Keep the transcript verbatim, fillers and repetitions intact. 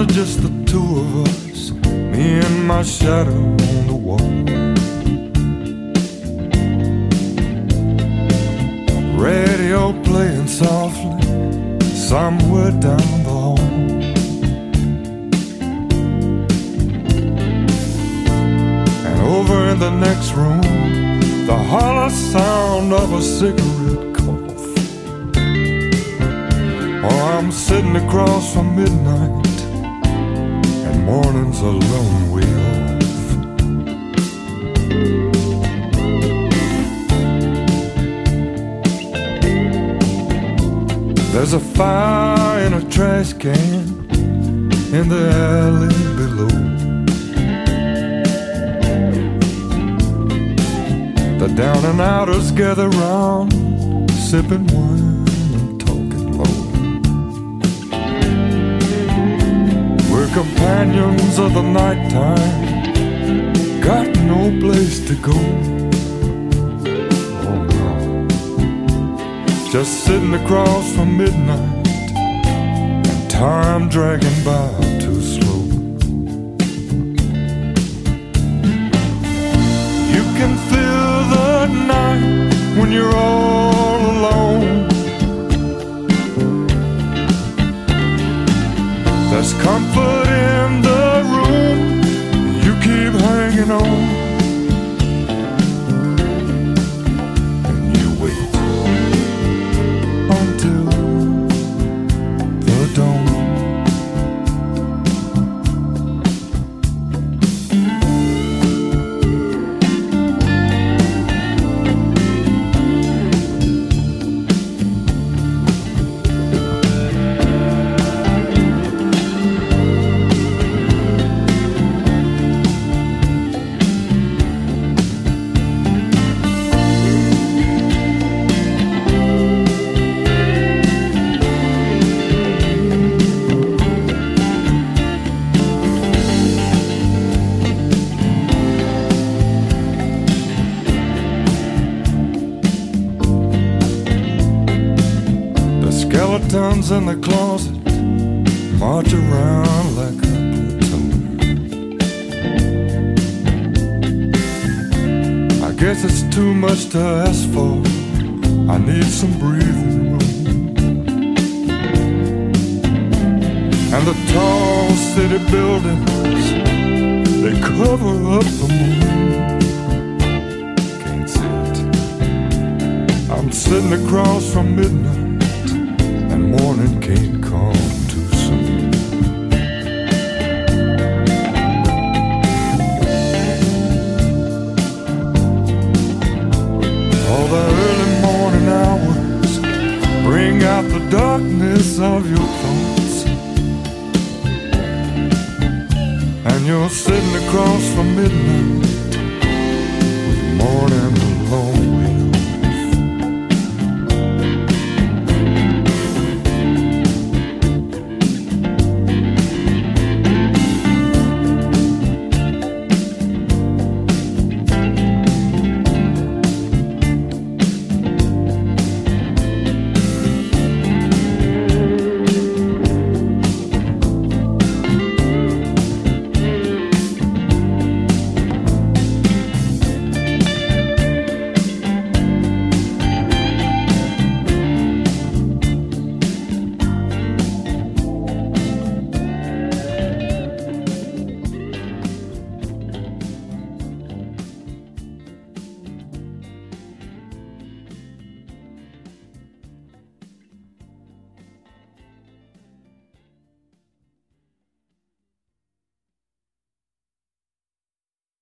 was just the two of us, me and my shadow on the wall. Radio playing softly somewhere down the hall. And over in the next room, the hollow sound of a cigarette cough. Oh, I'm sitting across from midnight, and morning's a long way off. There's a fire in a trash can in the alley below. The down and outers gather round, sipping wine and talking low. We're companions of the nighttime, got no place to go. Oh no, just sitting across from midnight, and time dragging by too slow. You can feel the night when you're all alone. There's comfort in the room, you keep hanging on. And you wait until the dawn. Skeletons in the closet march around like a platoon. I guess it's too much to ask for, I need some breathing room. And the tall city buildings, they cover up the moon. Can't see it. I'm sitting across from midnight, and morning can't come too soon. All the early morning hours bring out the darkness of your thoughts, and you're sitting across from midnight with morning